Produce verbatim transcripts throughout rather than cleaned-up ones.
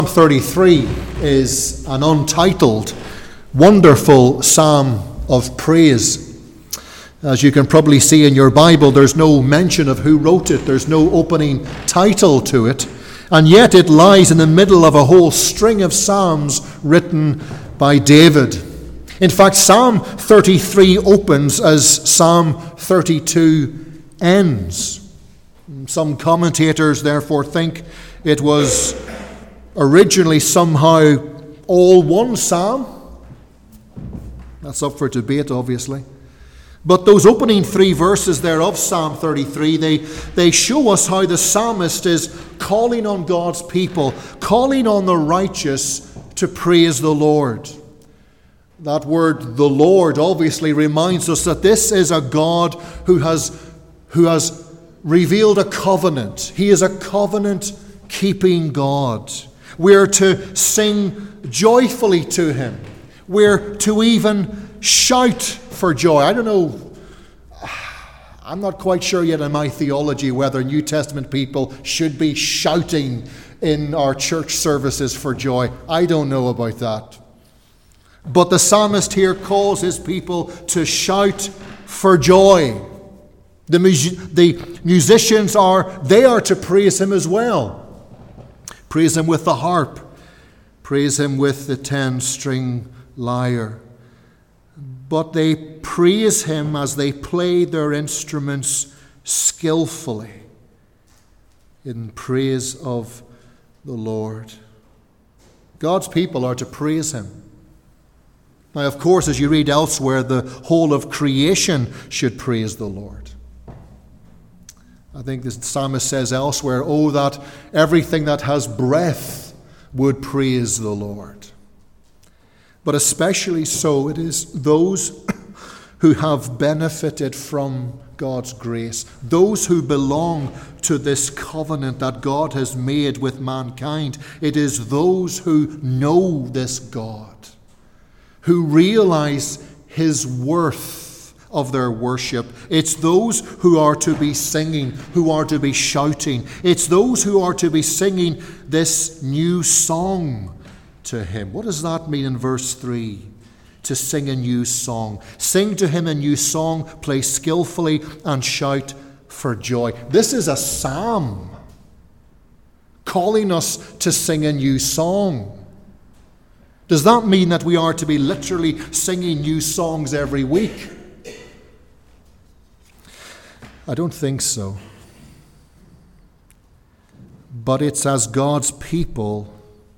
thirty-three is an untitled, wonderful psalm of praise. As you can probably see in your Bible, there's no mention of who wrote it. There's no opening title to it. And yet it lies in the middle of a whole string of psalms written by David. In fact, Psalm thirty-three opens as Psalm thirty-two ends. Some commentators therefore think it was originally somehow all one psalm. That's up for debate, obviously. But those opening three verses there of Psalm thirty-three, they, they show us how the psalmist is calling on God's people, calling on the righteous to praise the Lord. That word, the Lord, obviously reminds us that this is a God who has, who has revealed a covenant. He is a covenant-keeping God. We're to sing joyfully to him. We're to even shout for joy. I don't know, I'm not quite sure yet in my theology whether New Testament people should be shouting in our church services for joy. I don't know about that. But the psalmist here calls his people to shout for joy. The, mus- the musicians are, they are to praise him as well. Praise him with the harp. Praise him with the ten-string lyre. But they praise him as they play their instruments skillfully in praise of the Lord. God's people are to praise him. Now, of course, as you read elsewhere, the whole of creation should praise the Lord. I think the psalmist says elsewhere, oh, that everything that has breath would praise the Lord. But especially so it is those who have benefited from God's grace, those who belong to this covenant that God has made with mankind. It is those who know this God, who realize his worth of their worship. It's those who are to be singing, who are to be shouting. It's those who are to be singing this new song to him. What does that mean in verse three? To sing a new song. Sing to him a new song, play skillfully, and shout for joy. This is a psalm calling us to sing a new song. Does that mean that we are to be literally singing new songs every week? I don't think so. But it's as God's people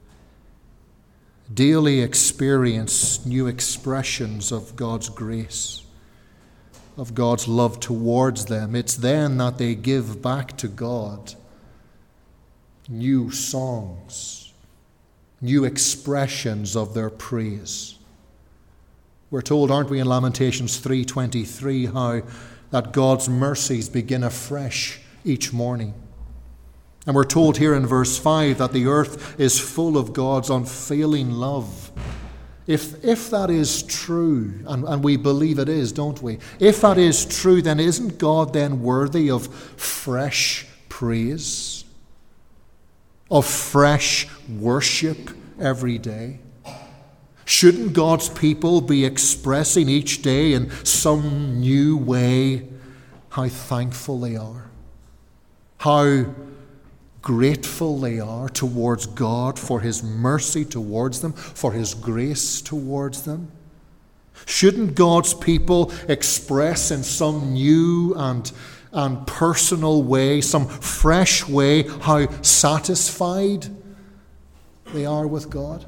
daily experience new expressions of God's grace, of God's love towards them. It's then that they give back to God new songs, new expressions of their praise. We're told, aren't we, in Lamentations three twenty-three, how that God's mercies begin afresh each morning. And we're told here in verse five that the earth is full of God's unfailing love. If, if that is true, and, and we believe it is, don't we? If that is true, then isn't God then worthy of fresh praise? Of fresh worship every day? Shouldn't God's people be expressing each day in some new way how thankful they are? How grateful they are towards God for his mercy towards them, for his grace towards them? Shouldn't God's people express in some new and, and personal way, some fresh way, how satisfied they are with God?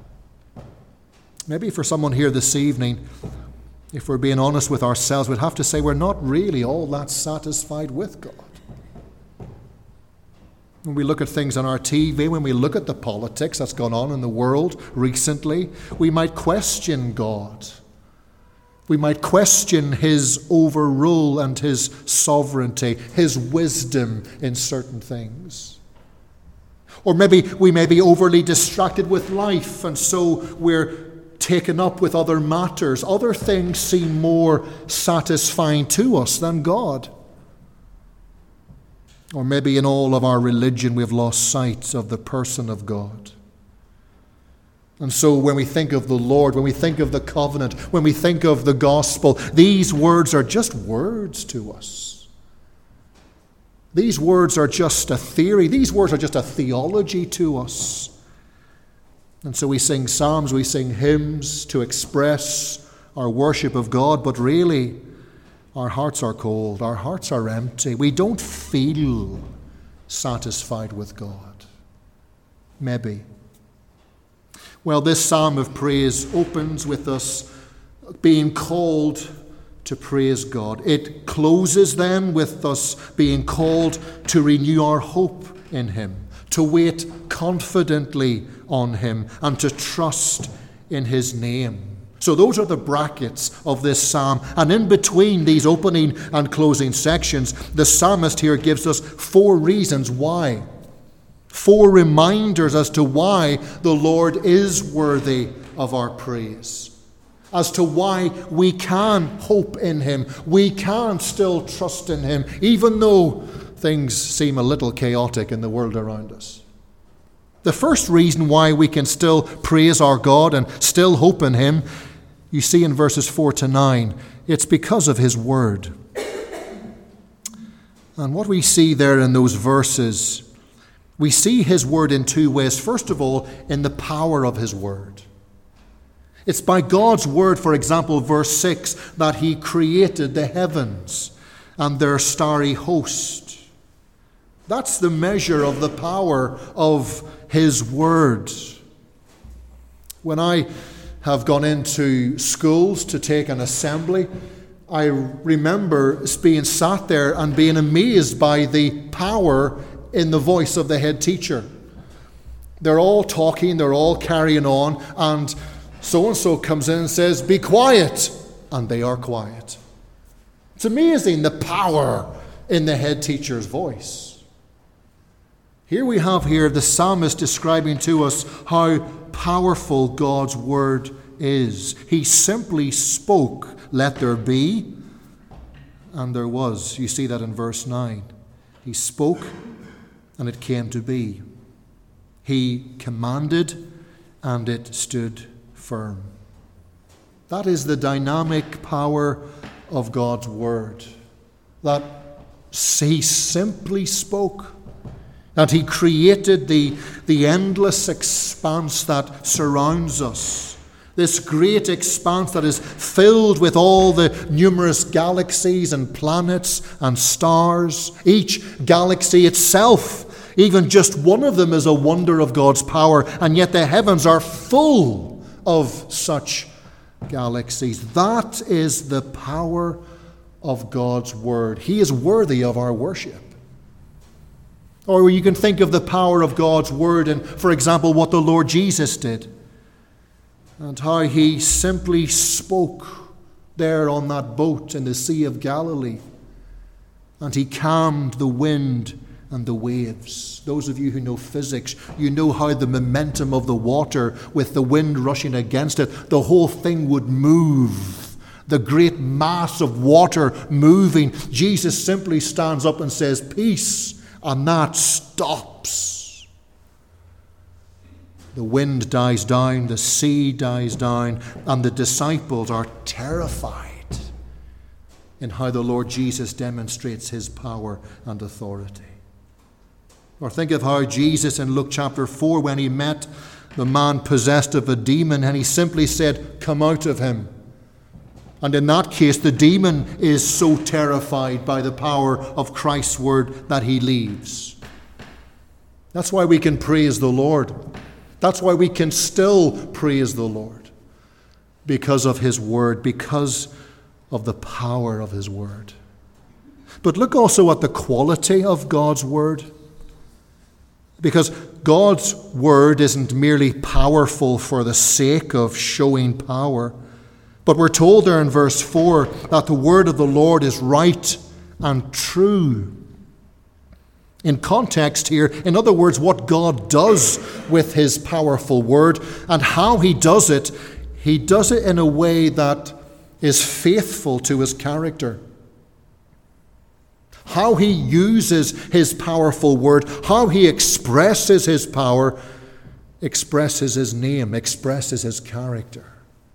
Maybe for someone here this evening, if we're being honest with ourselves, we'd have to say we're not really all that satisfied with God. When we look at things on our T V, when we look at the politics that's gone on in the world recently, we might question God. We might question his overrule and his sovereignty, his wisdom in certain things. Or maybe we may be overly distracted with life, and so we're taken up with other matters. Other things seem more satisfying to us than God. Or maybe in all of our religion we've lost sight of the person of God. And so when we think of the Lord, when we think of the covenant, when we think of the gospel, these words are just words to us. These words are just a theory. These words are just a theology to us. And so we sing psalms, we sing hymns to express our worship of God, but really our hearts are cold, our hearts are empty. We don't feel satisfied with God. Maybe. Well, this psalm of praise opens with us being called to praise God. It closes then with us being called to renew our hope in Him, to wait confidently on Him, and to trust in His name. So those are the brackets of this psalm. And in between these opening and closing sections, the psalmist here gives us four reasons why. Four reminders as to why the Lord is worthy of our praise. As to why we can hope in Him. We can still trust in Him, even though things seem a little chaotic in the world around us. The first reason why we can still praise our God and still hope in Him, you see in verses four to nine, it's because of His Word. And what we see there in those verses, we see His Word in two ways. First of all, in the power of His Word. It's by God's Word, for example, verse six, that He created the heavens and their starry host. That's the measure of the power of His Word. When I have gone into schools to take an assembly, I remember being sat there and being amazed by the power in the voice of the head teacher. They're all talking, they're all carrying on, and so-and-so comes in and says, "Be quiet," and they are quiet. It's amazing the power in the head teacher's voice. Here we have here the psalmist describing to us how powerful God's Word is. He simply spoke, "Let there be," and there was. You see that in verse nine. He spoke, and it came to be. He commanded, and it stood firm. That is the dynamic power of God's Word. That He simply spoke, and He created the, the endless expanse that surrounds us. This great expanse that is filled with all the numerous galaxies and planets and stars. Each galaxy itself, even just one of them, is a wonder of God's power, and yet the heavens are full of such galaxies. That is the power of God's Word. He is worthy of our worship. Or you can think of the power of God's Word and, for example, what the Lord Jesus did and how He simply spoke there on that boat in the Sea of Galilee, and He calmed the wind and the waves. Those of you who know physics, you know how the momentum of the water with the wind rushing against it, the whole thing would move. The great mass of water moving. Jesus simply stands up and says, "Peace," and that stops. The wind dies down, the sea dies down, and the disciples are terrified in how the Lord Jesus demonstrates His power and authority. Or think of how Jesus in Luke chapter four, when He met the man possessed of a demon, and He simply said, "Come out of him." And in that case, the demon is so terrified by the power of Christ's Word that he leaves. That's why we can praise the Lord. That's why we can still praise the Lord. Because of His Word, because of the power of His Word. But look also at the quality of God's Word. Because God's Word isn't merely powerful for the sake of showing power, but we're told there in verse four that the Word of the Lord is right and true. In context here, in other words, what God does with His powerful Word and how He does it, He does it in a way that is faithful to His character. How He uses His powerful Word, how He expresses His power, expresses his name, expresses his character.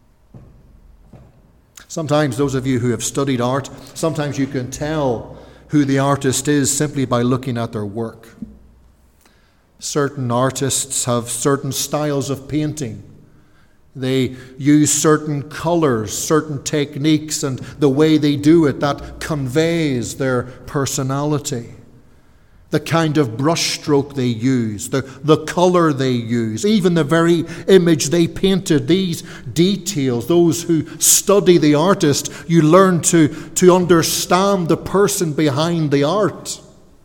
Sometimes those of you who have studied art, sometimes you can tell who the artist is simply by looking at their work. Certain artists have certain styles of painting. They use certain colors, certain techniques, and the way they do it, that conveys their personality. The kind of brushstroke they use, the, the color they use, even the very image they painted, these details, those who study the artist, you learn to, to understand the person behind the art.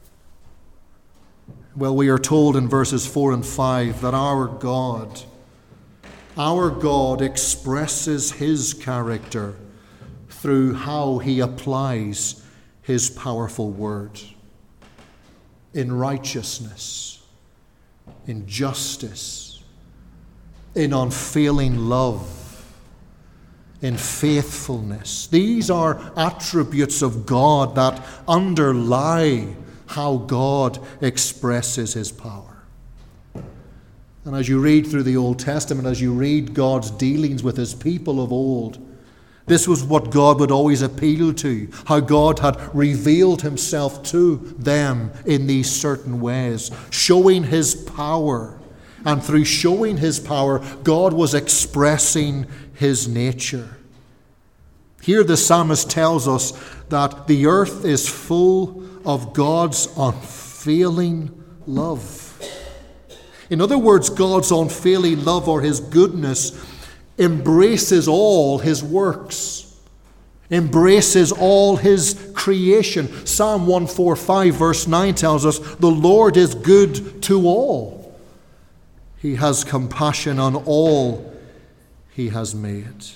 Well, we are told in verses four and five that our God, our God expresses his character through how he applies his powerful word. In righteousness, in justice, in unfailing love, in faithfulness. These are attributes of God that underlie how God expresses his power. And as you read through the Old Testament, as you read God's dealings with his people of old, this was what God would always appeal to, how God had revealed himself to them in these certain ways, showing his power. And through showing his power, God was expressing his nature. Here the psalmist tells us that the earth is full of God's unfailing love. In other words, God's unfailing love, or his goodness, embraces all his works, embraces all his creation. Psalm one forty-five verse nine tells us, the Lord is good to all. He has compassion on all he has made.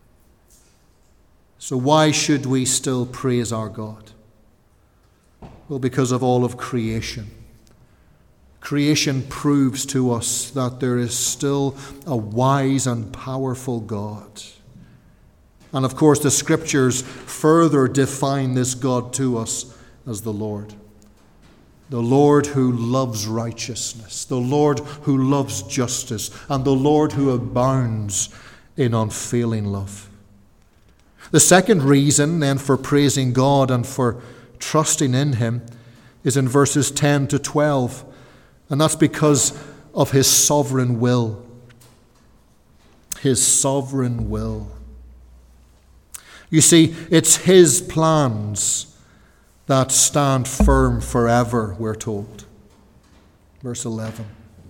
So why should we still praise our God? Well, because of all of creation. Creation proves to us that there is still a wise and powerful God. And of course, the Scriptures further define this God to us as the Lord. The Lord who loves righteousness, the Lord who loves justice, and the Lord who abounds in unfailing love. The second reason, then, for praising God and for trusting in him is in verses ten to twelve. And that's because of his sovereign will. His sovereign will. You see, it's his plans that stand firm forever, we're told. Verse eleven.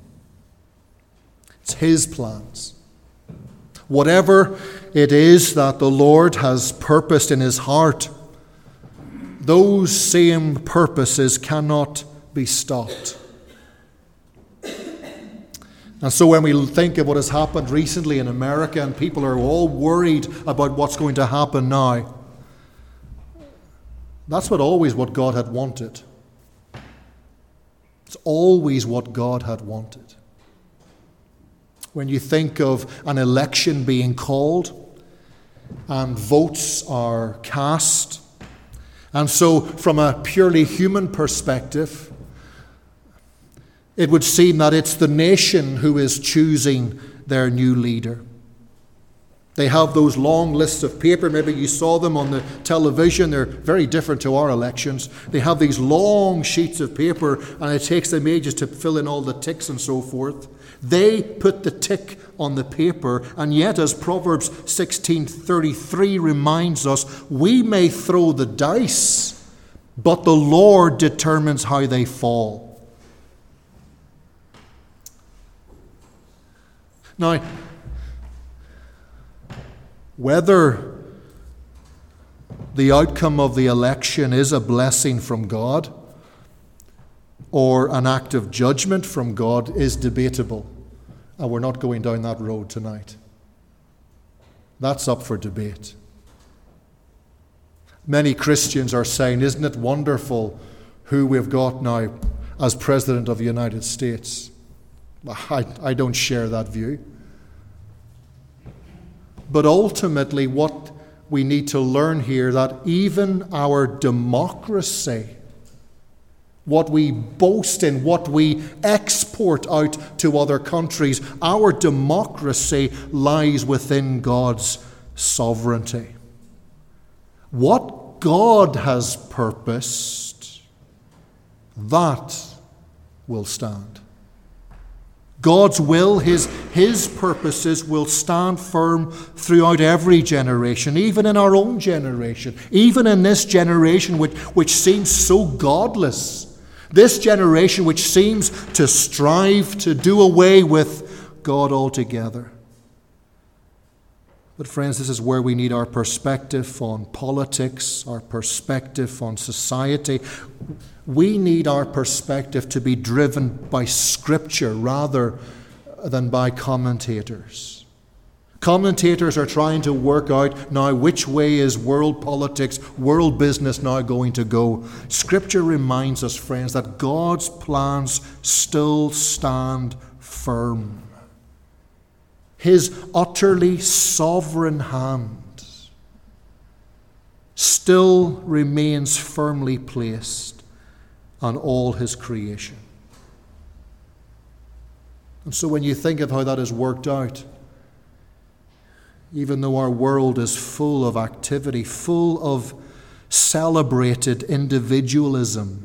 It's his plans. Whatever it is that the Lord has purposed in his heart, those same purposes cannot be stopped. And so when we think of what has happened recently in America, and people are all worried about what's going to happen now, that's what always what God had wanted. It's always what God had wanted. When you think of an election being called and votes are cast, and so from a purely human perspective, it would seem that it's the nation who is choosing their new leader. They have those long lists of paper. Maybe you saw them on the television. They're very different to our elections. They have these long sheets of paper, and it takes them ages to fill in all the ticks and so forth. They put the tick on the paper, and yet, as Proverbs sixteen thirty-three reminds us, we may throw the dice, but the Lord determines how they fall. Now, whether the outcome of the election is a blessing from God or an act of judgment from God is debatable. And we're not going down that road tonight. That's up for debate. Many Christians are saying, isn't it wonderful who we've got now as President of the United States? I, I don't share that view. But ultimately, what we need to learn here, that even our democracy, what we boast in, what we export out to other countries. Our democracy lies within God's sovereignty. What God has purposed, that will stand. God's will, his, his purposes will stand firm throughout every generation, even in our own generation, even in this generation which, which seems so godless, this generation which seems to strive to do away with God altogether. But friends, this is where we need our perspective on politics, our perspective on society. We need our perspective to be driven by Scripture rather than by commentators. Commentators are trying to work out now which way is world politics, world business now going to go. Scripture reminds us, friends, that God's plans still stand firm. His utterly sovereign hand still remains firmly placed on all his creation. And so when you think of how that is worked out, even though our world is full of activity, full of celebrated individualism,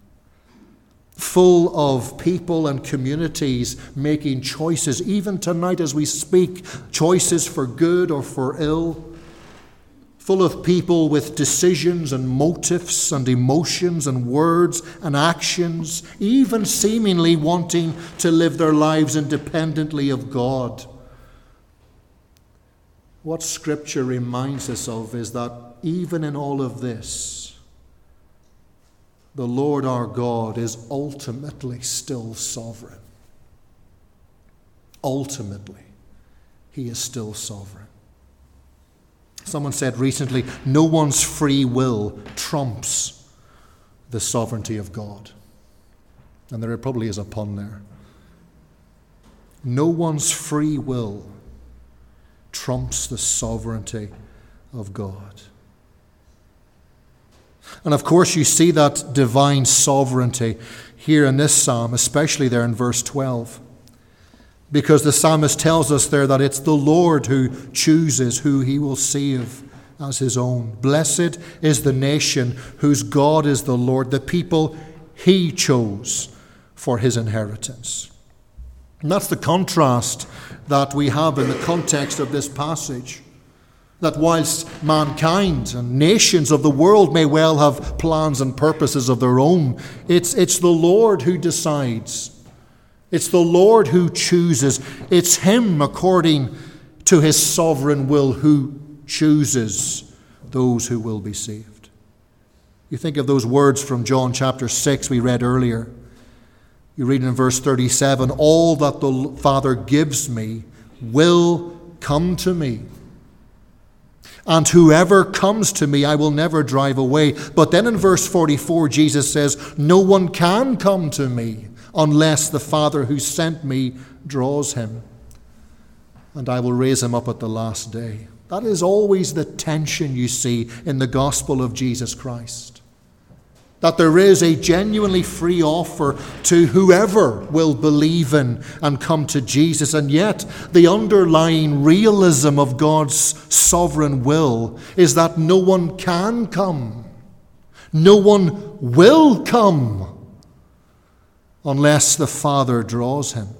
full of people and communities making choices, even tonight as we speak, choices for good or for ill, full of people with decisions and motives and emotions and words and actions, even seemingly wanting to live their lives independently of God. What Scripture reminds us of is that even in all of this, the Lord our God is ultimately still sovereign. Ultimately, he is still sovereign. Someone said recently, no one's free will trumps the sovereignty of God. And there probably is a pun there. No one's free will trumps the sovereignty of God. And of course, you see that divine sovereignty here in this psalm, especially there in verse twelve. Because the psalmist tells us there that it's the Lord who chooses who he will save as his own. Blessed is the nation whose God is the Lord, the people he chose for his inheritance. And that's the contrast that we have in the context of this passage. That whilst mankind and nations of the world may well have plans and purposes of their own, it's, it's the Lord who decides. It's the Lord who chooses. It's him, according to his sovereign will, who chooses those who will be saved. You think of those words from John chapter six we read earlier. You read in verse thirty-seven, all that the Father gives me will come to me. And whoever comes to me, I will never drive away. But then in verse forty-four, Jesus says, no one can come to me unless the Father who sent me draws him. And I will raise him up at the last day. That is always the tension you see in the gospel of Jesus Christ. That there is a genuinely free offer to whoever will believe in and come to Jesus. And yet, the underlying realism of God's sovereign will is that no one can come. No one will come unless the Father draws him.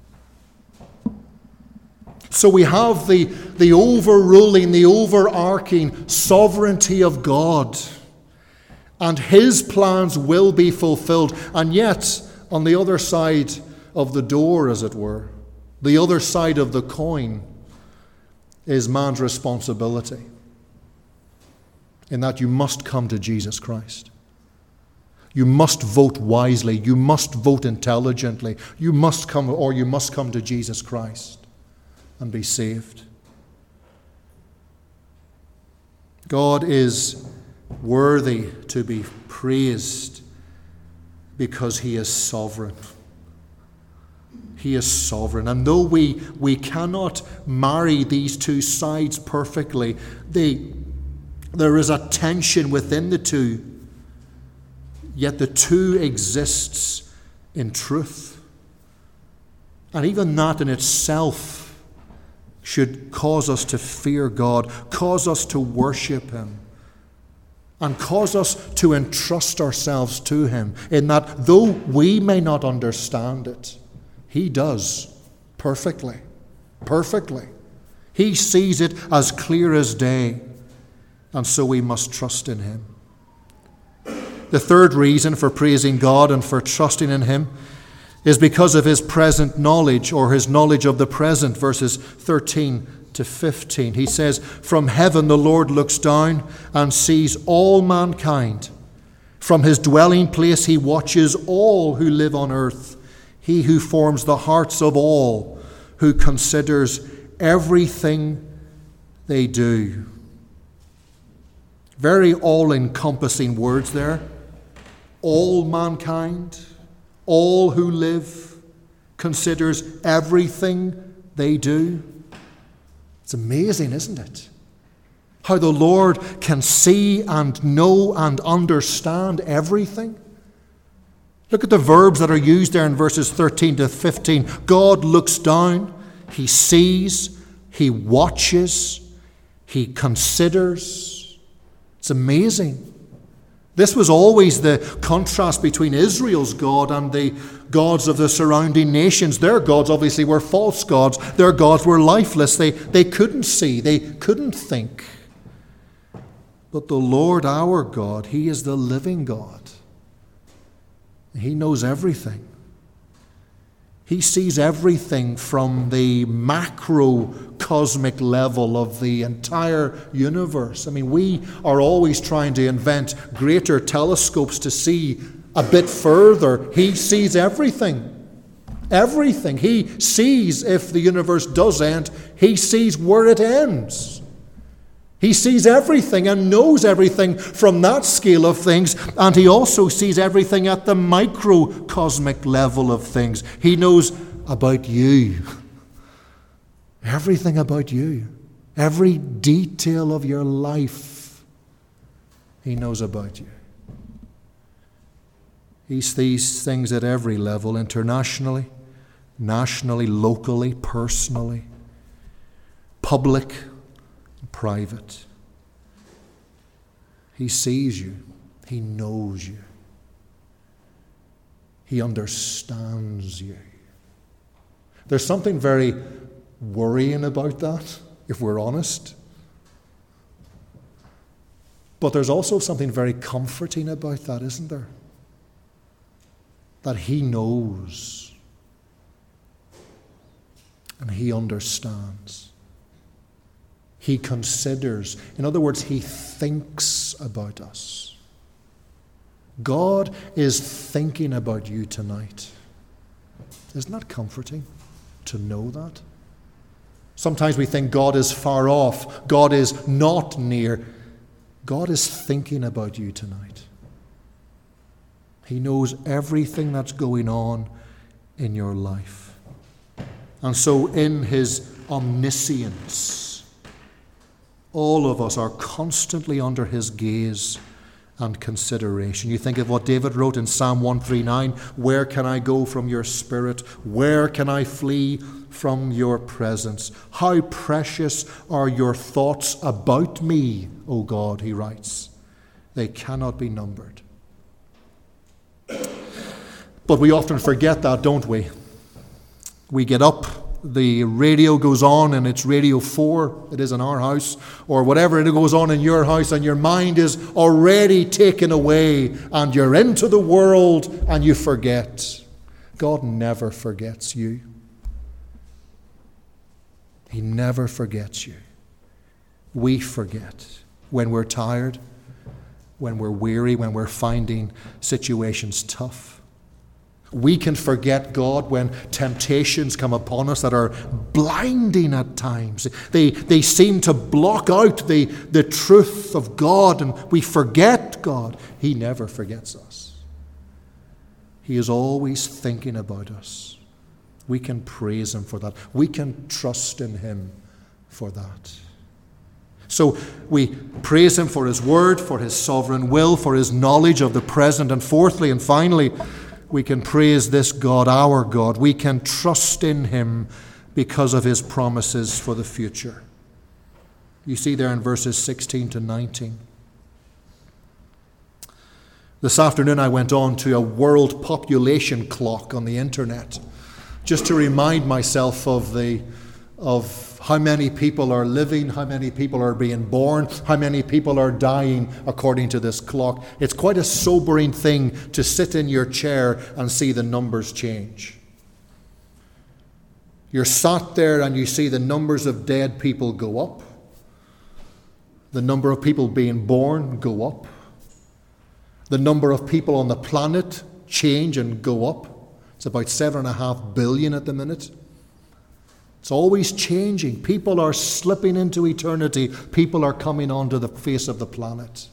So we have the, the overruling, the overarching sovereignty of God. And his plans will be fulfilled. And yet, on the other side of the door, as it were, the other side of the coin, is man's responsibility. In that you must come to Jesus Christ. You must vote wisely. You must vote intelligently. You must come, or you must come to Jesus Christ and be saved. God is worthy to be praised because he is sovereign. He is sovereign. And though we, we cannot marry these two sides perfectly, they, there is a tension within the two. yet the two exists in truth. And even that in itself should cause us to fear God, cause us to worship him, and cause us to entrust ourselves to him, in that though we may not understand it, he does perfectly, perfectly. He sees it as clear as day, and so we must trust in him. The third reason for praising God and for trusting in him is because of his present knowledge, or his knowledge of the present, verses thirteen to fifteen. He says, "From heaven the Lord looks down and sees all mankind. From his dwelling place he watches all who live on earth. He who forms the hearts of all, who considers everything they do." Very all-encompassing words there. All mankind, all who live, considers everything they do. It's amazing, isn't it? How the Lord can see and know and understand everything. Look at the verbs that are used there in verses thirteen to fifteen. God looks down, he sees, he watches, he considers. It's amazing. This was always the contrast between Israel's God and the gods of the surrounding nations. Their gods obviously were false gods. Their gods were lifeless. They, they couldn't see. They couldn't think. But the Lord our God, he is the living God. He knows everything. He sees everything from the macrocosmic level of the entire universe. I mean, we are always trying to invent greater telescopes to see a bit further. He sees everything. Everything. He sees if the universe does end. He sees where it ends. He sees everything and knows everything from that scale of things, and he also sees everything at the microcosmic level of things. He knows about you. Everything about you. Every detail of your life, he knows about you. He sees things at every level, internationally, nationally, locally, personally, public, private. He sees you. He knows you. He understands you. There's something very worrying about that, if we're honest. But there's also something very comforting about that, isn't there? That he knows and he understands. He considers. In other words, he thinks about us. God is thinking about you tonight. Isn't that comforting to know that? Sometimes we think God is far off. God is not near. God is thinking about you tonight. He knows everything that's going on in your life. And so in his omniscience, all of us are constantly under his gaze and consideration. You think of what David wrote in Psalm one thirty-nine, "Where can I go from your spirit? Where can I flee from your presence? How precious are your thoughts about me, O God," he writes. "They cannot be numbered." But we often forget that, don't we? We get up, the radio goes on, and it's Radio four, it is in our house, or whatever it goes on in your house, and your mind is already taken away, and you're into the world, and you forget. God never forgets you. He never forgets you. We forget when we're tired, when we're weary, when we're finding situations tough. We can forget God when temptations come upon us that are blinding at times. They, they seem to block out the, the truth of God, and we forget God. He never forgets us. He is always thinking about us. We can praise him for that. We can trust in him for that. So we praise him for his word, for his sovereign will, for his knowledge of the present. And fourthly and finally, we can praise this God, our God. We can trust in him because of his promises for the future. You see there in verses sixteen to nineteen. This afternoon I went on to a world population clock on the internet just to remind myself of the of how many people are living, how many people are being born, how many people are dying according to this clock. It's quite a sobering thing to sit in your chair and see the numbers change. You're sat there and you see the numbers of dead people go up. The number of people being born go up. The number of people on the planet change and go up. It's about seven and a half billion at the minute. It's always changing. People are slipping into eternity. People are coming onto the face of the planet.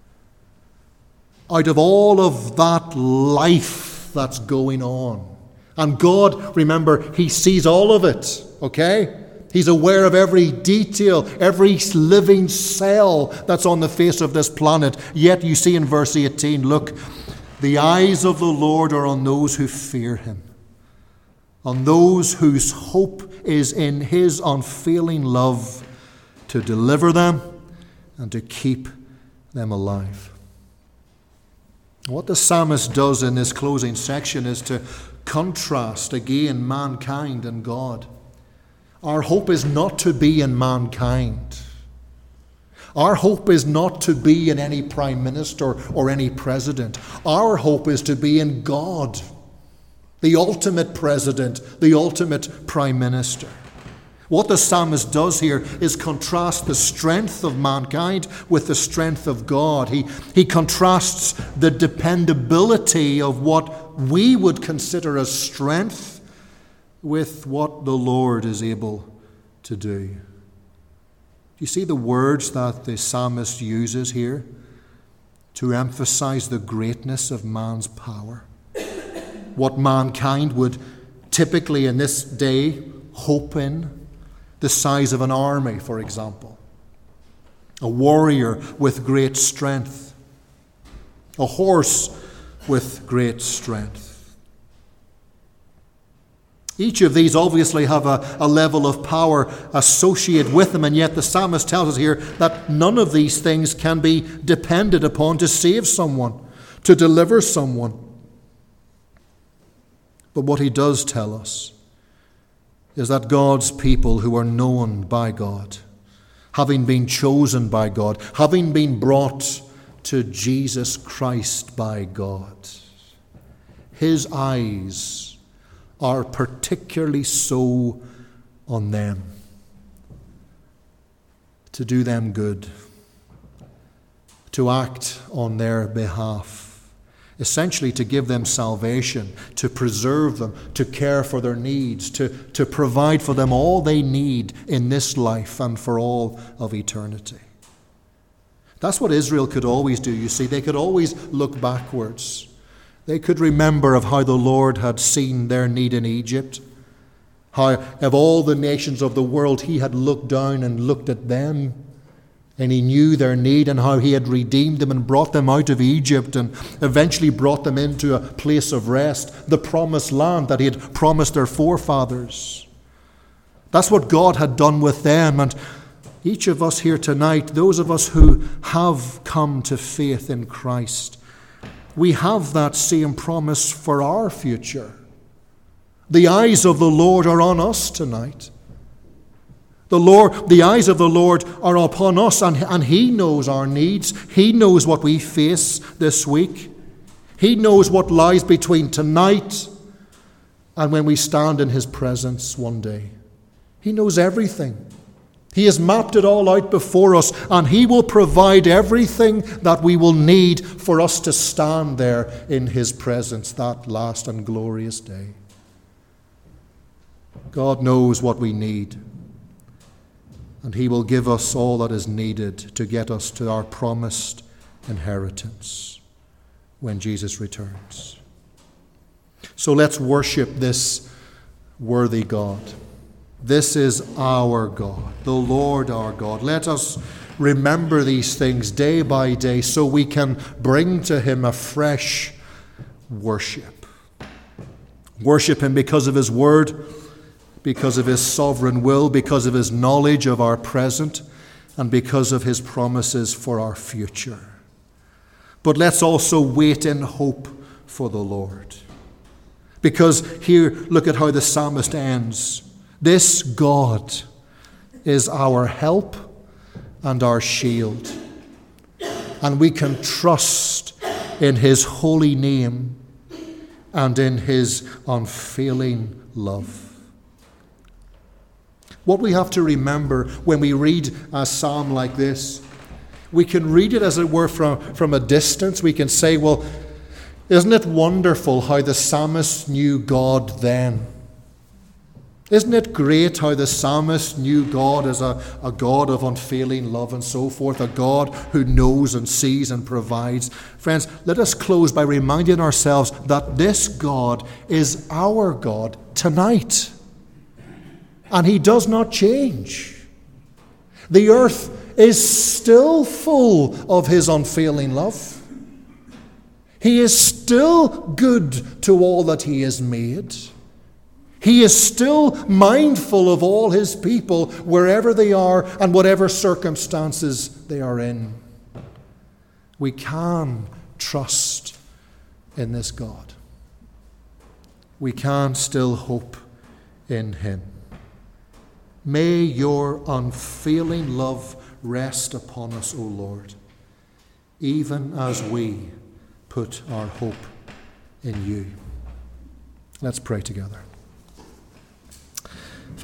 Out of all of that life that's going on. And God, remember, he sees all of it, okay? He's aware of every detail, every living cell that's on the face of this planet. Yet you see in verse eighteen, look, the eyes of the Lord are on those who fear him, on those whose hope is in his unfailing love to deliver them and to keep them alive. What the psalmist does in this closing section is to contrast again mankind and God. Our hope is not to be in mankind. Our hope is not to be in any prime minister or any president. Our hope is to be in God, the ultimate president, the ultimate prime minister. What the psalmist does here is contrast the strength of mankind with the strength of God. He, he contrasts the dependability of what we would consider as strength with what the Lord is able to do. Do you see the words that the psalmist uses here to emphasize the greatness of man's power? What mankind would typically in this day hope in, the size of an army, for example. A warrior with great strength. A horse with great strength. Each of these obviously have a, a level of power associated with them, and yet the psalmist tells us here that none of these things can be depended upon to save someone, to deliver someone. But what he does tell us is that God's people who are known by God, having been chosen by God, having been brought to Jesus Christ by God, his eyes are particularly so on them, to do them good, to act on their behalf, essentially to give them salvation, to preserve them, to care for their needs, to, to provide for them all they need in this life and for all of eternity. That's what Israel could always do, you see. They could always look backwards. They could remember of how the Lord had seen their need in Egypt, how of all the nations of the world he had looked down and looked at them, and he knew their need and how he had redeemed them and brought them out of Egypt and eventually brought them into a place of rest, the promised land that he had promised their forefathers. That's what God had done with them. And each of us here tonight, those of us who have come to faith in Christ, we have that same promise for our future. The eyes of the Lord are on us tonight. The Lord, the eyes of the Lord are upon us, and, and he knows our needs. He knows what we face this week. He knows what lies between tonight and when we stand in his presence one day. He knows everything. He has mapped it all out before us, and he will provide everything that we will need for us to stand there in his presence that last and glorious day. God knows what we need, and he will give us all that is needed to get us to our promised inheritance when Jesus returns. So let's worship this worthy God. This is our God, the Lord our God. Let us remember these things day by day so we can bring to him a fresh worship. Worship him because of his word, because of his sovereign will, because of his knowledge of our present, and because of his promises for our future. But let's also wait in hope for the Lord. Because here, look at how the psalmist ends. This God is our help and our shield, and we can trust in his holy name and in his unfailing love. What we have to remember when we read a psalm like this, we can read it as it were from, from a distance. We can say, well, isn't it wonderful how the psalmist knew God then? Isn't it great how the psalmist knew God as a, a God of unfailing love and so forth, a God who knows and sees and provides? Friends, let us close by reminding ourselves that this God is our God tonight. And he does not change. The earth is still full of his unfailing love. He is still good to all that he has made. He is still mindful of all his people wherever they are and whatever circumstances they are in. We can trust in this God. We can still hope in him. May your unfailing love rest upon us, O Lord, even as we put our hope in you. Let's pray together.